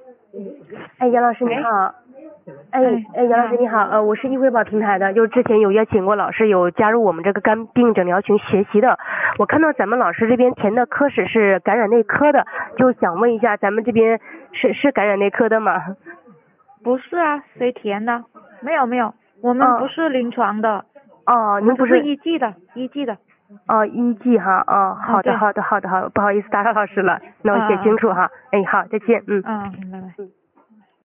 哎，杨老师你好。杨老师你好，我是易汇宝平台的，就之前有邀请过老师有加入我们这个肝病诊疗群学习的，我看到咱们老师这边填的科室是感染内科的，就想问一下咱们这边是感染内科的吗？ 不是啊，谁填的？没有，我们不是临床的。 您不是医技的。 医技哈，好的，不好意思打扰老师了，那我写清楚哈。好，再见， 拜拜。